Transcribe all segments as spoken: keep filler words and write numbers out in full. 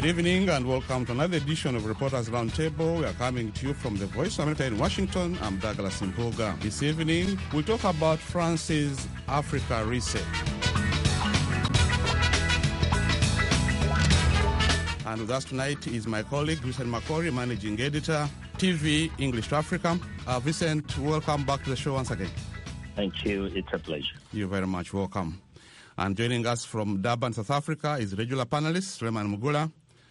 Good evening and welcome to another edition of Reporters Roundtable. We are coming to you from the Voice of America in Washington. I'm Douglas Impoga. This evening, we'll talk about France's Africa Reset. And with us tonight is my colleague, Vincent Makori, Managing Editor, T V English to Africa. Uh, Vincent, welcome back to the show once again. Thank you. It's a pleasure. You're very much welcome. And joining us from Durban, South Africa, is regular panelist, Suleiman Mugula.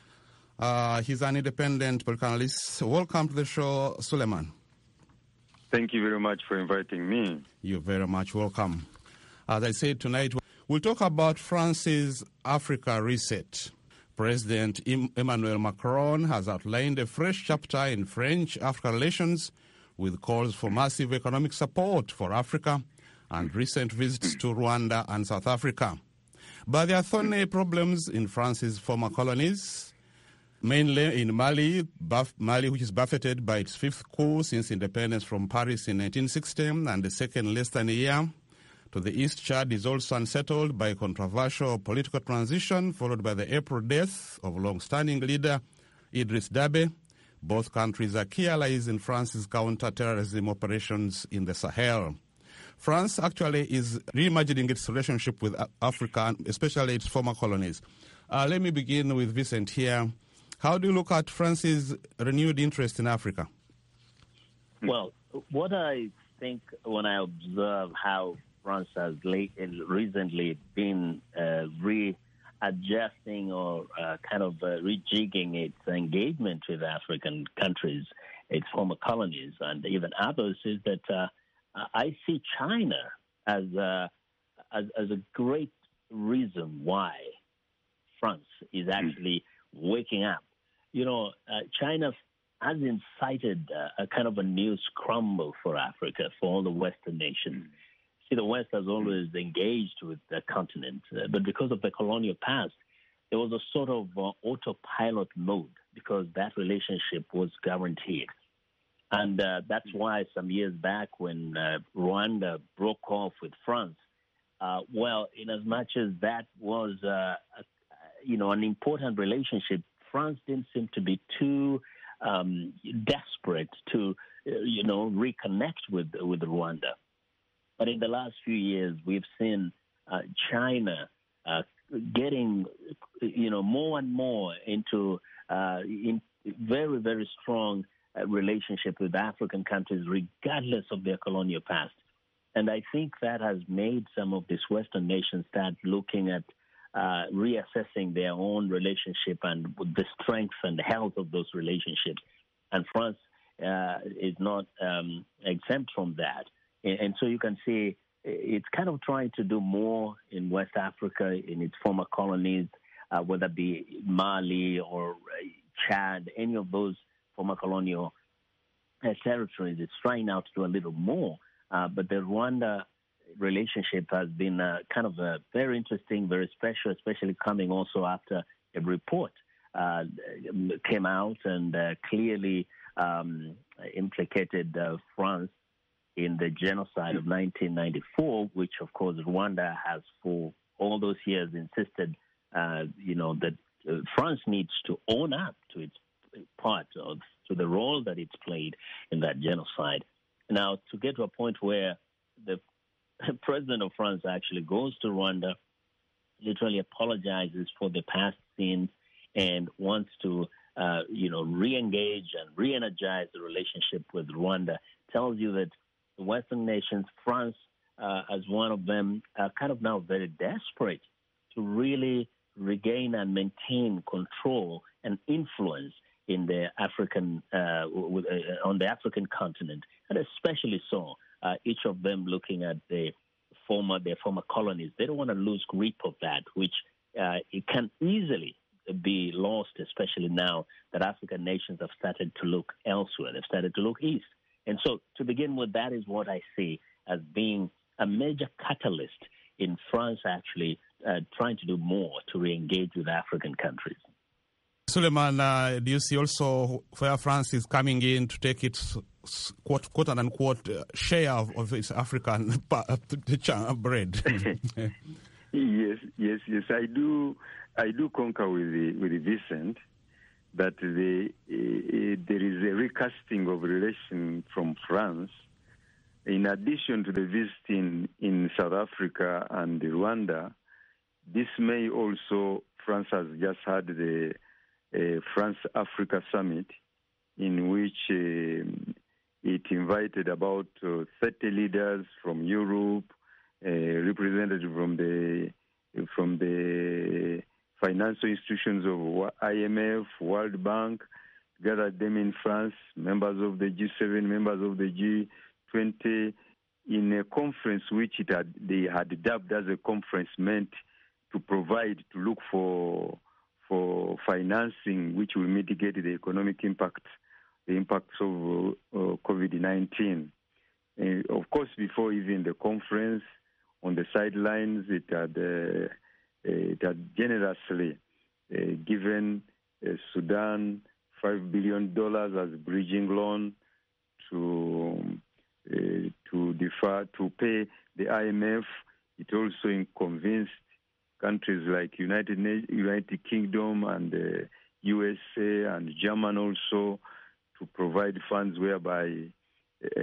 Uh, he's an independent political analyst. Welcome to the show, Suleiman. Thank you very much for inviting me. You're very much welcome. As I said, tonight we'll talk about France's Africa Reset. President Emmanuel Macron has outlined a fresh chapter in French-Africa relations with calls for massive economic support for Africa and recent visits to Rwanda and South Africa. But there are thorny problems in France's former colonies, mainly in Mali, Baf- Mali, which is buffeted by its fifth coup since independence from Paris in nineteen sixty, and the second less than a year. To the east, Chad is also unsettled by controversial political transition, followed by the April death of long-standing leader Idriss Déby. Both countries are key allies in France's counter-terrorism operations in the Sahel. France actually is reimagining its relationship with Africa, especially its former colonies. Uh, let me begin with Vincent here. How do you look at France's renewed interest in Africa? Well, what I think when I observe how France has late, recently been uh, readjusting or uh, kind of uh, rejigging its engagement with African countries, its former colonies, and even others, is that uh, I see China as a, as, as a great reason why France is actually waking up. You know, uh, China has incited uh, a kind of a new scramble for Africa, for all the Western nations. See, the West has always engaged with the continent, uh, but because of the colonial past, there was a sort of uh, autopilot mode because that relationship was guaranteed. And uh, that's why some years back when uh, Rwanda broke off with France, uh, well, in as much as that was, uh, a, you know, an important relationship, France didn't seem to be too um, desperate to, uh, you know, reconnect with with Rwanda. But in the last few years, we've seen uh, China uh, getting, you know, more and more into uh, in very, very strong uh, relationship with African countries, regardless of their colonial past. And I think that has made some of these Western nations start looking at uh, reassessing their own relationship and the strength and health of those relationships. And France uh, is not um, exempt from that. And so you can see it's kind of trying to do more in West Africa, in its former colonies, uh, whether it be Mali or Chad, any of those former colonial uh, territories. It's trying now to do a little more. Uh, but the Rwanda relationship has been uh, kind of uh, very interesting, very special, especially coming also after a report uh, came out and uh, clearly um, implicated uh, France in the genocide of nineteen ninety-four, which, of course, Rwanda has for all those years insisted, uh, you know, that uh, France needs to own up to its part, of, to the role that it's played in that genocide. Now, to get to a point where the president of France actually goes to Rwanda, literally apologizes for the past sins, and wants to, uh, you know, re-engage and re-energize the relationship with Rwanda, tells you that the Western nations, France uh, as one of them, are kind of now very desperate to really regain and maintain control and influence in the African, uh, with, uh, on the African continent, and especially so, uh, each of them looking at the former, their former colonies. They don't want to lose grip of that, which uh, it can easily be lost, especially now that African nations have started to look elsewhere. They've started to look east. And so, to begin with, that is what I see as being a major catalyst in France actually uh, trying to do more to re-engage with African countries. Suleiman, uh, do you see also where France is coming in to take its quote, quote unquote uh, share of, of its African bread? Yes, yes, yes, I do. I do concur with the, with Vincent that the, uh, there is a recasting of relation from France. In addition to the visit in, in South Africa and Rwanda, this May also, France has just had the uh, France-Africa Summit, in which uh, it invited about uh, thirty leaders from Europe, uh, represented from the from the financial institutions of I M F, World Bank, gathered them in France, members of the G seven, members of the G twenty, in a conference which it had, they had dubbed as a conference meant to provide, to look for for financing which will mitigate the economic impact, the impacts of uh, COVID nineteen. Uh, of course, before even the conference, on the sidelines, it had, uh, it had generously uh, given uh, Sudan five billion dollars as bridging loan to uh, to defer to pay the I M F. It also convinced countries like United United Kingdom and uh, U S A and Germany also to provide funds whereby uh,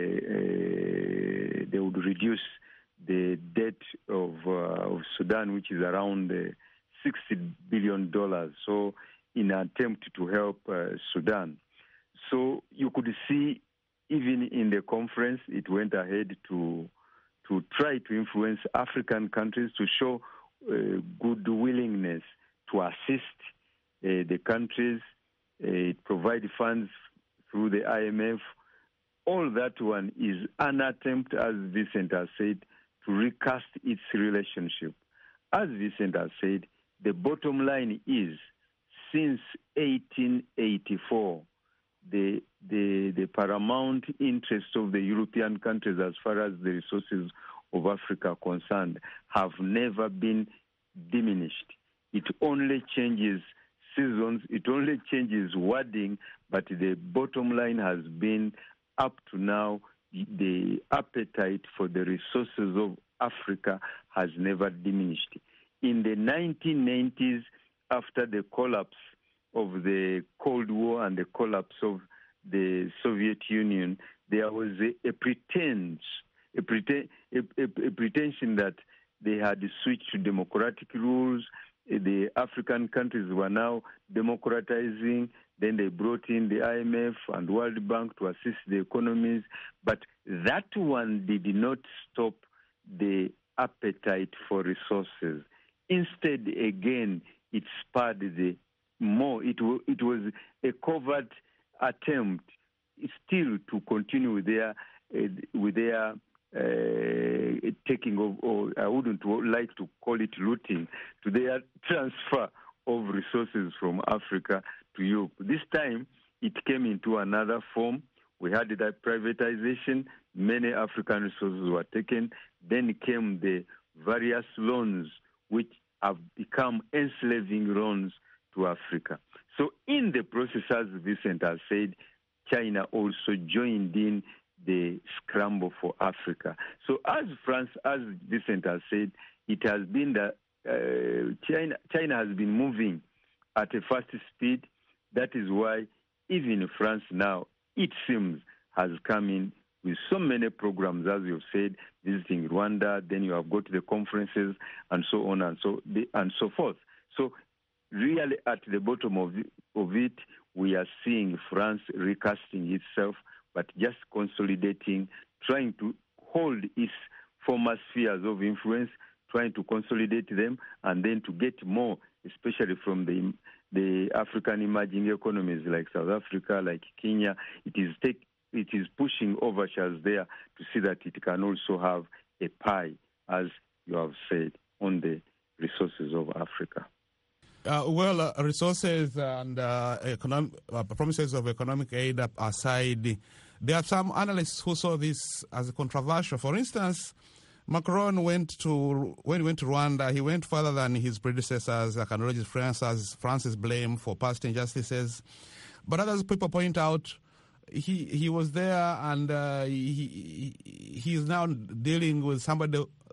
uh, they would reduce the debt of, uh, of Sudan, which is around uh, sixty billion dollars. So, in an attempt to help uh, Sudan. So you could see, even in the conference, it went ahead to to try to influence African countries to show uh, good willingness to assist uh, the countries, uh, provide funds through the I M F. All that one is an attempt, as Vincent has said, to recast its relationship. As Vincent has said, the bottom line is, since eighteen eighty-four, the, the, the paramount interest of the European countries as far as the resources of Africa are concerned have never been diminished. It only changes seasons, it only changes wording, but the bottom line has been, up to now, the appetite for the resources of Africa has never diminished. In the nineteen nineties, after the collapse of the Cold War and the collapse of the Soviet Union, there was a, a pretense, a, preten- a, a, a pretension that they had switched to democratic rules. The African countries were now democratizing. Then they brought in the I M F and World Bank to assist the economies. But that one did not stop the appetite for resources. Instead, again, it spurred the more. It, w- it was a covert attempt still to continue with their uh, with their uh, taking of, or I wouldn't like to call it looting, to their transfer of resources from Africa to Europe. This time, it came into another form. We had that privatization. Many African resources were taken. Then came the various loans, which have become enslaving loans to Africa. So in the process, as Vincent has said, China also joined in the scramble for Africa. So as France, as Vincent has said, it has been that uh, China, China has been moving at a fast speed. That is why even France now, it seems, has come in with so many programs, as you've said, visiting Rwanda, then you have got the conferences and so on and so and so forth. So really at the bottom of it, of it, we are seeing France recasting itself, but just consolidating, trying to hold its former spheres of influence, trying to consolidate them, and then to get more, especially from the the African emerging economies like South Africa, like Kenya. It is take, it is pushing overtures there to see that it can also have a pie, as you have said, on the resources of Africa. Uh, well, uh, resources and uh, economic, uh, promises of economic aid aside, there are some analysts who saw this as controversial. For instance, Macron went to when he went to Rwanda, he went further than his predecessors, like acknowledges France's, France's blame for past injustices. But others people point out he he was there and uh, he he is now dealing with somebody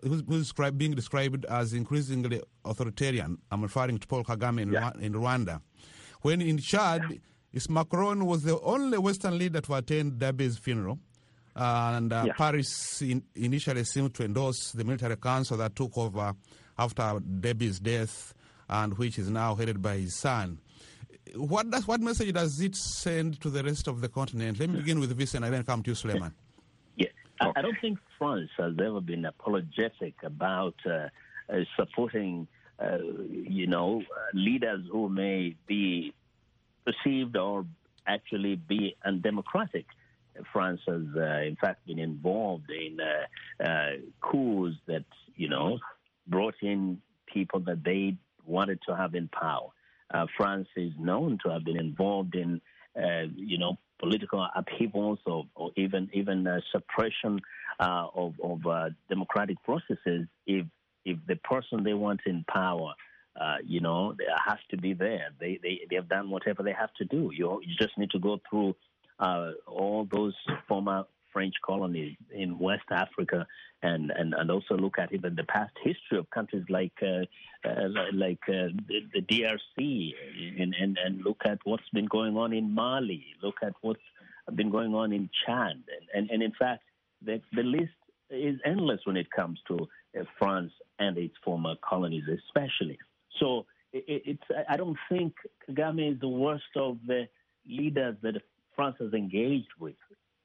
who's, who's described, being described as increasingly authoritarian. I'm referring to Paul Kagame in, yeah. in Rwanda. When in Chad, Macron was the only Western leader to attend Debby's funeral. Uh, and uh, yeah. Paris in, initially seemed to endorse the military council that took over after Debby's death, and which is now headed by his son. What does what message does it send to the rest of the continent? Let me begin with Vincent and then come to you, Suleiman. Yeah, I, I don't think France has ever been apologetic about uh, uh, supporting, uh, you know, uh, leaders who may be perceived or actually be undemocratic. France has, uh, in fact, been involved in uh, uh, coups that, you know, brought in people that they wanted to have in power. Uh, France is known to have been involved in, uh, you know, political upheavals or, or even even uh, suppression uh, of, of uh, democratic processes if if the person they want in power, uh, you know, has to be there. They, they they have done whatever they have to do. You you just need to go through uh, all those former French colonies in West Africa, and, and, and also look at even the past history of countries like uh, uh, like uh, the, the D R C, and, and, and look at what's been going on in Mali, look at what's been going on in Chad, and, and, and in fact, the, the list is endless when it comes to uh, France and its former colonies especially. So it, it's I don't think Kagame is the worst of the leaders that France has engaged with.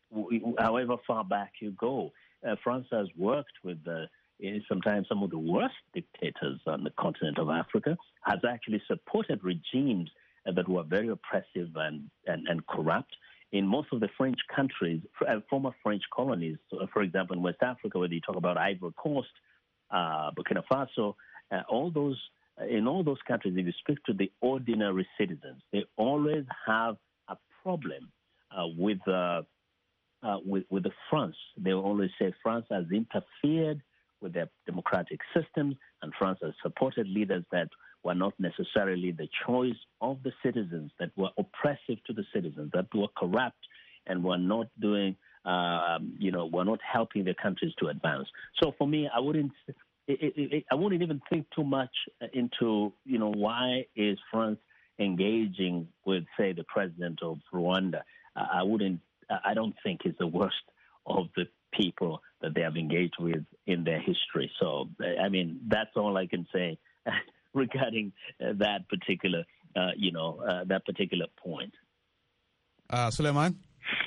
However far back you go, uh, France has worked with uh, sometimes some of the worst dictators on the continent of Africa, has actually supported regimes uh, that were very oppressive and, and, and corrupt. In most of the French countries, uh, former French colonies, so for example, in West Africa, whether you talk about Ivory Coast, uh, Burkina Faso, uh, all those, uh, in all those countries, if you speak to the ordinary citizens, they always have a problem uh, with uh, Uh, with, with the France. They will always say France has interfered with their democratic systems, and France has supported leaders that were not necessarily the choice of the citizens, that were oppressive to the citizens, that were corrupt and were not doing, uh, you know, were not helping their countries to advance. So for me, I wouldn't, it, it, it, I wouldn't even think too much into, you know, why is France engaging with, say, the president of Rwanda? Uh, I wouldn't. I don't think is the worst of the people that they have engaged with in their history. So, I mean, that's all I can say regarding uh, that particular, uh, you know, uh, that particular point. Uh, Suleiman?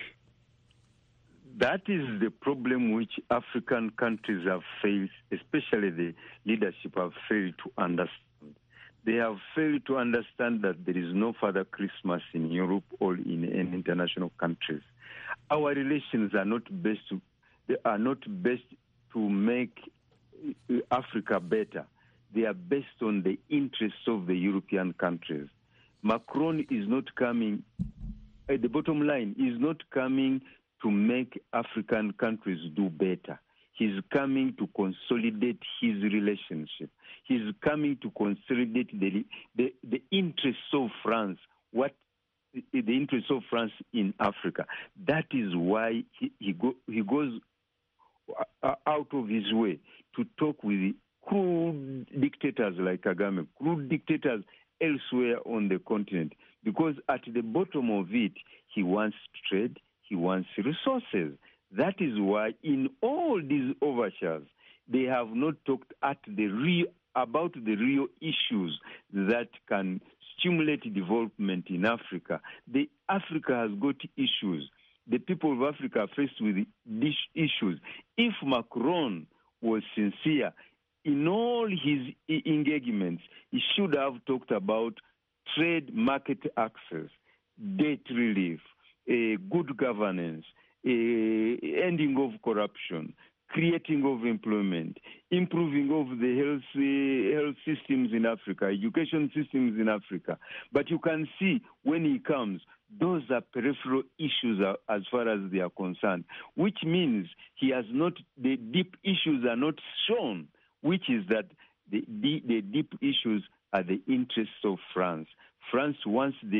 That is the problem which African countries have failed, especially the leadership have failed to understand. They have failed to understand that there is no Father Christmas in Europe or in, in international countries. Our relations are not best to, they are not best to make Africa better. They are based on the interests of the European countries. Macron is not coming, at the bottom line, is not coming to make African countries do better. He's coming to consolidate his relationship. He's coming to consolidate the, the, the interests of France, what the interests of France in Africa. That is why he, he, go, he goes out of his way to talk with cruel dictators like Kagame, cruel dictators elsewhere on the continent, because at the bottom of it, he wants trade, he wants resources. That is why in all these overtures, they have not talked at the real, about the real issues that can stimulate development in Africa. The Africa has got issues. The people of Africa are faced with these issues. If Macron was sincere in all his engagements, he should have talked about trade, market access, debt relief, uh, good governance, uh, ending of corruption, creating of employment, improving of the health, uh, health systems in Africa, education systems in Africa. But you can see when he comes, those are peripheral issues as far as they are concerned, which means he has not, the deep issues are not shown, which is that the, the, the deep issues are the interests of France. France wants the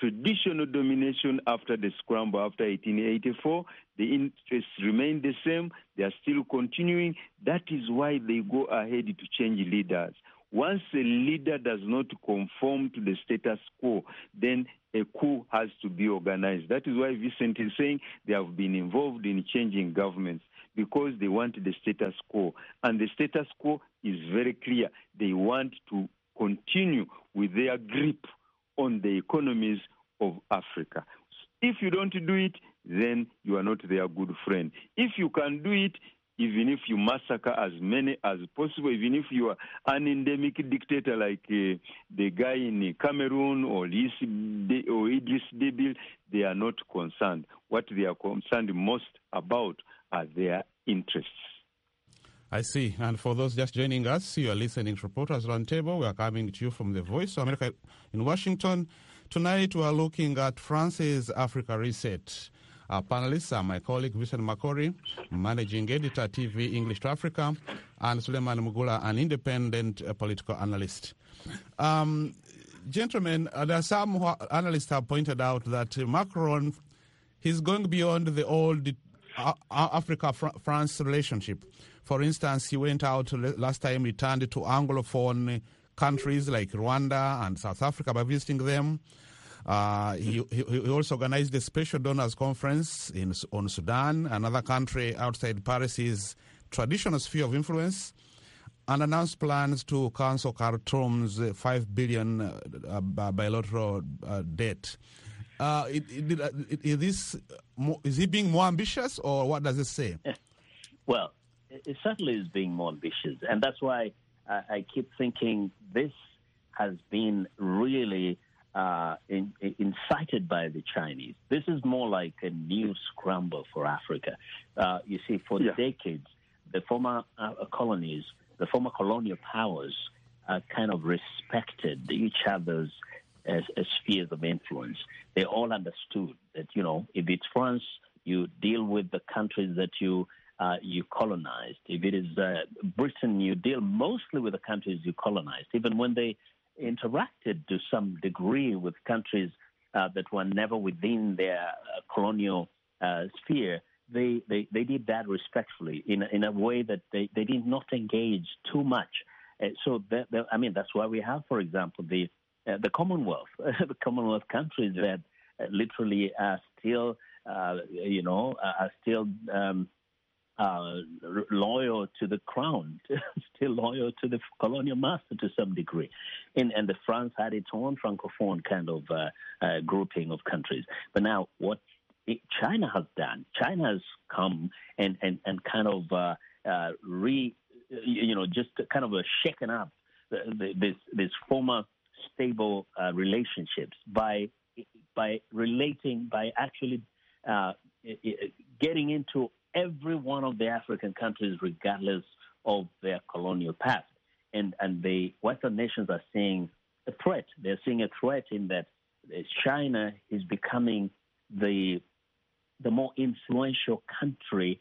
traditional domination after the scramble after eighteen eighty-four. The interests remain the same. They are still continuing. That is why they go ahead to change leaders. Once a leader does not conform to the status quo, then a coup has to be organized. That is why Vincent is saying they have been involved in changing governments, because they want the status quo. And the status quo is very clear. They want to continue with their grip on the economies of Africa. If you don't do it, then you are not their good friend. If you can do it, even if you massacre as many as possible, even if you are an endemic dictator like uh, the guy in Cameroon or, Idris, or Idris Deby, they are not concerned. What they are concerned most about are their interests. I see. And for those just joining us, you are listening to Reporters Roundtable. We are coming to you from the Voice of America in Washington. Tonight we are looking at France's Africa Reset. Our panelists are my colleague Vincent Makori, managing editor T V English to Africa, and Suleiman Mugula, an independent uh, political analyst. Um, gentlemen, uh, there are some who, analysts have pointed out that uh, Macron, he's going beyond the old uh, Africa-France relationship. For instance, he went out last time, he turned to Anglophone countries like Rwanda and South Africa by visiting them. Uh, he, he, he also organized a special donors conference in on Sudan, another country outside Paris's traditional sphere of influence, and announced plans to cancel Khartoum's five billion uh, bilateral uh, debt. Uh, it, it, it, is this more, is he being more ambitious, or what does it say? Well, it certainly is being more ambitious, and that's why I, I keep thinking this has been really uh, in, in, incited by the Chinese. This is more like a new scramble for Africa. Uh, you see, for yeah. decades, the former uh, colonies, the former colonial powers, uh, kind of respected each other's as, as spheres of influence. They all understood that, you know, if it's France, you deal with the countries that you uh, you colonized. If it is uh, Britain, you deal mostly with the countries you colonized. Even when they interacted to some degree with countries uh, that were never within their uh, colonial uh, sphere, they, they, they did that respectfully in a, in a way that they, they did not engage too much. Uh, so, that, that, I mean, that's why we have, for example, the uh, the Commonwealth, the Commonwealth countries that uh, literally are still, uh, you know, are still um, uh, loyal to the crown, still loyal to the colonial master to some degree. And, and the France had its own francophone kind of uh, uh, grouping of countries. But now what it, China has done, China has come and, and, and kind of uh, uh, re, you know, just kind of a shaken up the, the, this, this former stable uh, relationships by by relating, by actually uh, getting into every one of the African countries, regardless of their colonial past. And and the Western nations are seeing a threat. They're seeing a threat in that China is becoming the the more influential country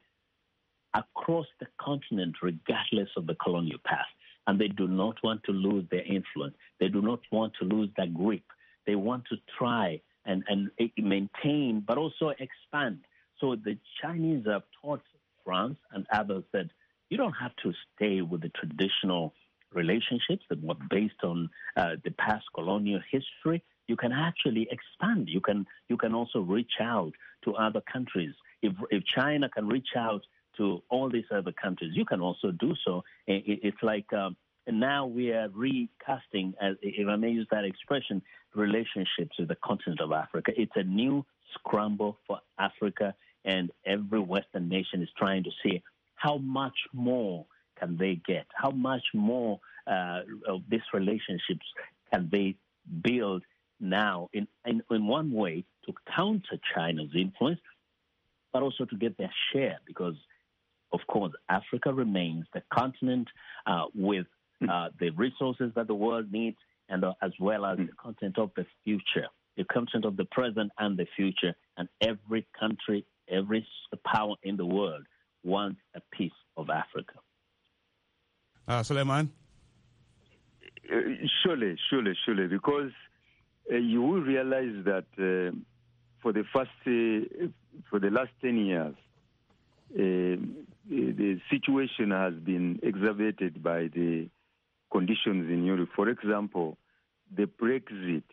across the continent, regardless of the colonial past. And they do not want to lose their influence. They do not want to lose that grip. They want to try and, and maintain, but also expand. So the Chinese have taught France and others that you don't have to stay with the traditional relationships that were based on uh, the past colonial history. You can actually expand. You can you can also reach out to other countries. If if China can reach out to all these other countries, you can also do so. It's like um, now we are recasting, as if I may use that expression, relationships with the continent of Africa. It's a new scramble for Africa, and every Western nation is trying to see how much more can they get, how much more uh, of these relationships can they build now in, in, in one way to counter China's influence, but also to get their share, because of course, Africa remains the continent uh, with uh, the resources that the world needs, and uh, as well as the continent of the future, the continent of the present and the future. And every country, every power in the world wants a piece of Africa. Uh, Suleiman? Uh, surely, surely, surely, because uh, you will realize that uh, for the first, uh, for the last ten years, uh, the situation has been exacerbated by the conditions in Europe. For example, the Brexit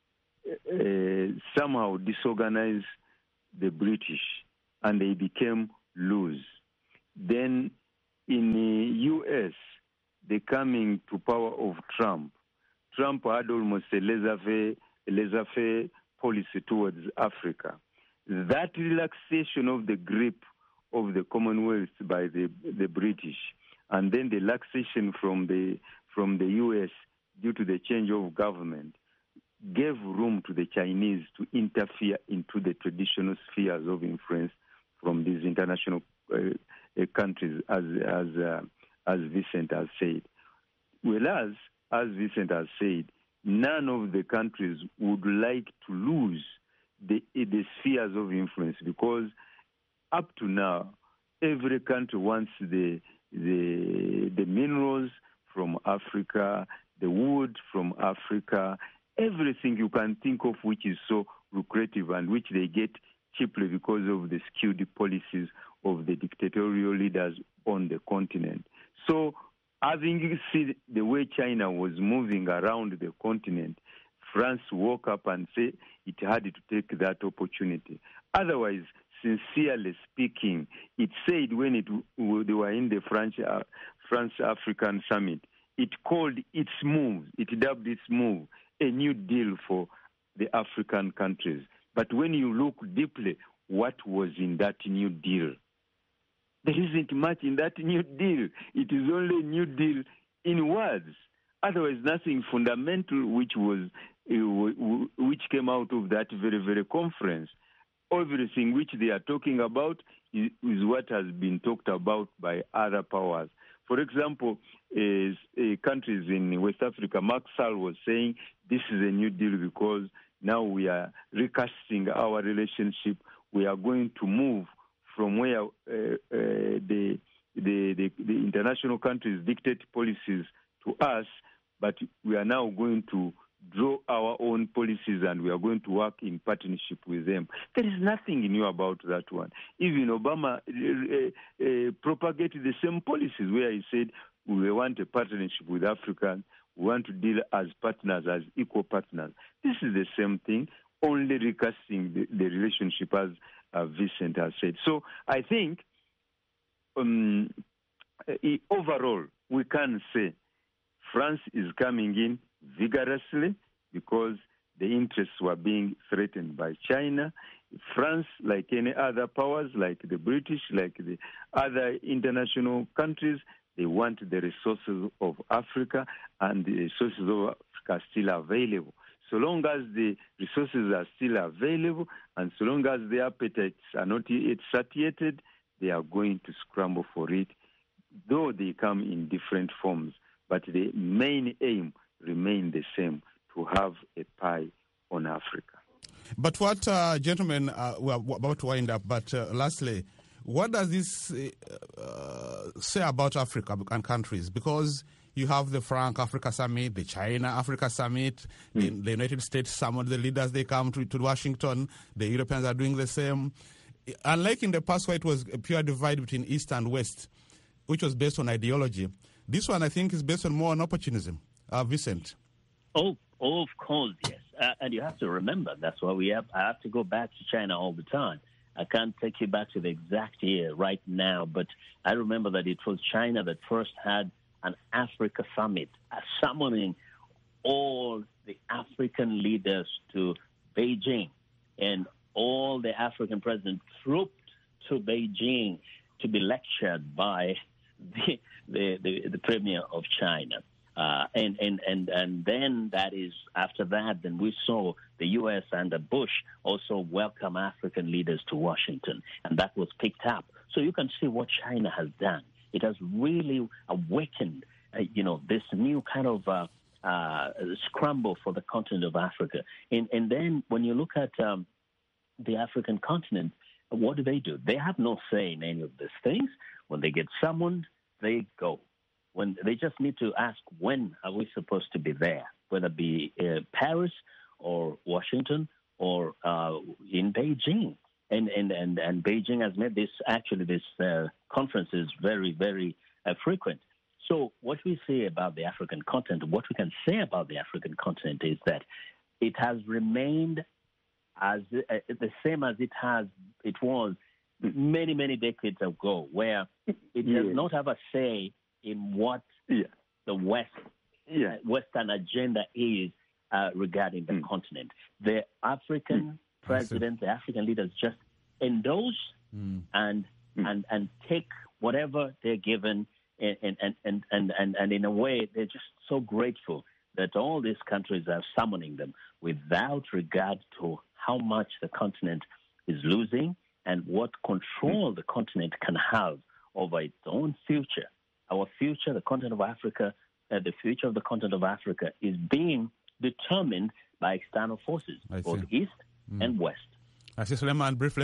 uh, somehow disorganized the British, and they became loose. Then in the U S, the coming to power of Trump, Trump had almost a laissez-faire, a laissez-faire policy towards Africa. That relaxation of the grip of the Commonwealth by the, the British, and then the relaxation from the from the U S due to the change of government, gave room to the Chinese to interfere into the traditional spheres of influence from these international uh, uh, countries, as as uh, as Vincent has said. Whereas, as Vincent has said, none of the countries would like to lose the the spheres of influence, because up to now, every country wants the the the minerals from Africa, the wood from Africa, everything you can think of which is so lucrative and which they get cheaply because of the skewed policies of the dictatorial leaders on the continent. So, having seen the way China was moving around the continent, France woke up and said it had to take that opportunity. Otherwise, sincerely speaking, it said when it they were in the French uh, France African Summit, it called its move, it dubbed its move a new deal for the African countries. But when you look deeply, what was in that new deal? There isn't much in that new deal. It is only a new deal in words. Otherwise, nothing fundamental which was uh, which came out of that very, very conference. Everything which they are talking about is, is what has been talked about by other powers. For example, is, uh, countries in West Africa, Macky Sall was saying this is a new deal because now we are recasting our relationship. We are going to move from where uh, uh, the, the, the, the international countries dictate policies to us, but we are now going to draw our own policies and we are going to work in partnership with them. There is nothing new about that one. Even Obama uh, uh, propagated the same policies where he said we want a partnership with Africans, we want to deal as partners, as equal partners. This is the same thing, only recasting the, the relationship as uh, Vincent has said. So I think um, overall we can say France is coming in vigorously because the interests were being threatened by China. France, like any other powers, like the British, like the other international countries, they want the resources of Africa, and the resources of Africa are still available. So long as the resources are still available, and so long as the appetites are not yet satiated, they are going to scramble for it, though they come in different forms. But the main aim remains the same, to have a pie on Africa. But what, uh, gentlemen, uh, we're about to wind up, but uh, lastly, what does this uh, say about Africa and countries? Because you have the Frank Africa Summit, the China Africa Summit, mm. the, the United States, some of the leaders, they come to, to Washington, the Europeans are doing the same. Unlike in the past where it was a pure divide between East and West, which was based on ideology, this one I think is based on more on opportunism. Uh, Vincent. Oh, oh, of course, yes. Uh, and you have to remember, that's why we have, I have to go back to China all the time. I can't take you back to the exact year right now, but I remember that it was China that first had an Africa summit, uh, summoning all the African leaders to Beijing, and all the African presidents trooped to Beijing to be lectured by the the, the, the premier of China. Uh, and, and, and, and then that is, after that, then we saw the U S under Bush also welcome African leaders to Washington, and that was picked up. So you can see what China has done. It has really awakened, uh, you know, this new kind of uh, uh, scramble for the continent of Africa. And, and then when you look at um, the African continent, what do they do? They have no say in any of these things. When they get summoned, they go. When they just need to ask, when are we supposed to be there, whether it be uh, Paris or Washington or uh, in Beijing. And, and, and, and Beijing has made this, actually, this uh, conference is very, very uh, frequent. So what we say about the African continent, what we can say about the African continent is that it has remained as uh, the same as it has, it was many, many decades ago, where it yeah. does not have a say in what yeah. the West, yeah. uh, Western agenda is uh, regarding the mm. continent. The African mm. presidents, the African leaders just endorse mm. and mm. and and take whatever they're given, and and, and, and, and and in a way, they're just so grateful that all these countries are summoning them without regard to how much the continent is losing and what control the continent can have over its own future. Our future, the continent of Africa, uh, the future of the continent of Africa is being determined by external forces, both East mm. and West. I see, Suleiman, briefly.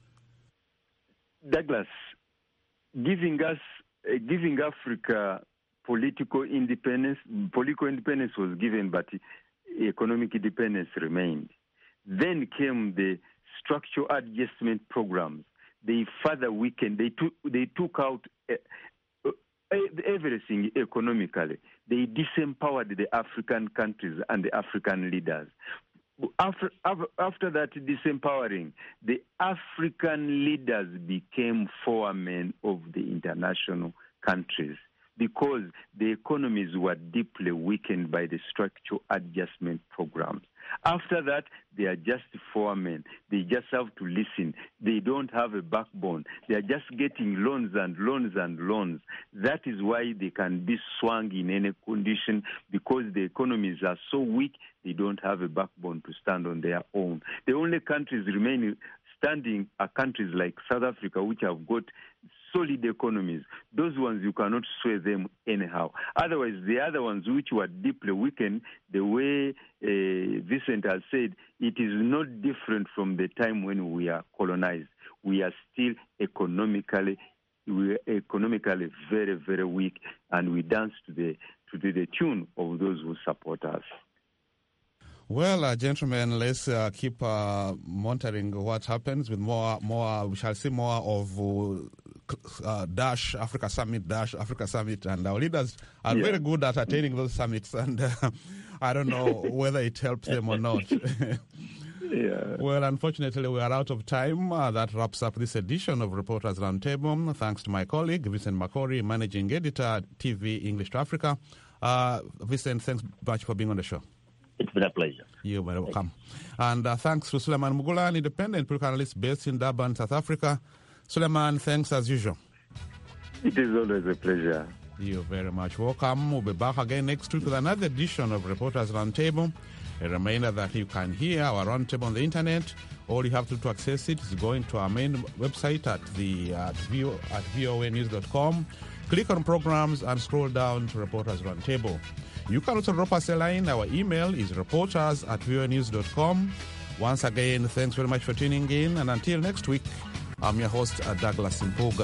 Douglas, giving us, uh, giving Africa political independence, political independence was given, but economic independence remained. Then came the structural adjustment programs. They further weakened. They took they took out uh, uh, everything economically. They disempowered the African countries and the African leaders. After, after that disempowering, the African leaders became foremen of the international countries because the economies were deeply weakened by the structural adjustment programs. After that, they are just foremen. They just have to listen. They don't have a backbone. They are just getting loans and loans and loans. That is why they can be swung in any condition, because the economies are so weak, they don't have a backbone to stand on their own. The only countries remaining standing are countries like South Africa, which have got solid economies. Those ones, you cannot sway them anyhow. Otherwise, the other ones which were deeply weakened, the way uh, Vincent has said, it is not different from the time when we are colonized. We are still economically, we are economically very, very weak, and we dance to the to the, the tune of those who support us. Well, uh, gentlemen, let's uh, keep uh, monitoring what happens with more, more. We shall see more of uh, uh, Dash Africa Summit, Dash Africa Summit, and our leaders are yeah. very good at attaining those summits, and uh, I don't know whether it helps them or not. Yeah. Well, unfortunately, we are out of time. Uh, that wraps up this edition of Reporters Roundtable. Thanks to my colleague, Vincent Makori, Managing Editor at T V English to Africa. Uh, Vincent, thanks much for being on the show. It's been a pleasure. You're very welcome. And uh, thanks to Suleiman Mugula, an independent political analyst based in Durban, South Africa. Suleiman, thanks as usual. It is always a pleasure. You're very much welcome. We'll be back again next week with another edition of Reporters Roundtable. A reminder that you can hear our roundtable on the internet. All you have to do to access it is going to our main website at the at, vo, at voa news dot com. Click on programs and scroll down to Reporters Roundtable. You can also drop us a line. Our email is reporters at voa news dot com. Once again, thanks very much for tuning in. And until next week, I'm your host, Douglas Mpuga.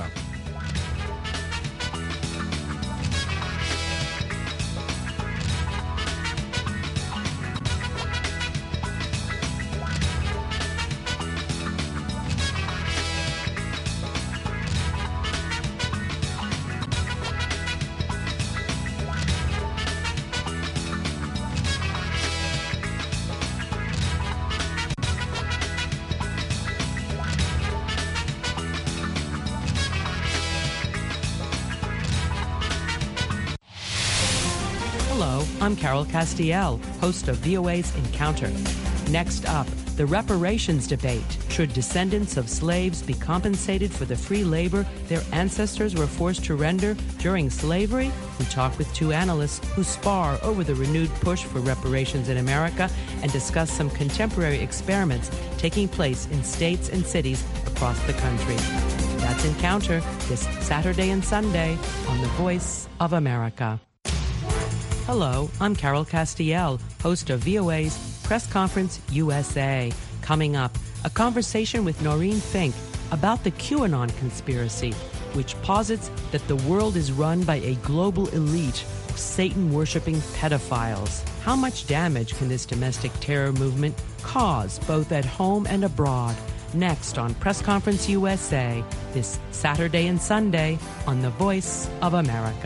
I'm Carol Castiel, host of V O A's Encounter. Next up, the reparations debate. Should descendants of slaves be compensated for the free labor their ancestors were forced to render during slavery? We talk with two analysts who spar over the renewed push for reparations in America and discuss some contemporary experiments taking place in states and cities across the country. That's Encounter this Saturday and Sunday on The Voice of America. Hello, I'm Carol Castiel, host of V O A's Press Conference U S A. Coming up, a conversation with Noreen Fink about the QAnon conspiracy, which posits that the world is run by a global elite of Satan-worshipping pedophiles. How much damage can this domestic terror movement cause, both at home and abroad? Next on Press Conference U S A, this Saturday and Sunday on The Voice of America.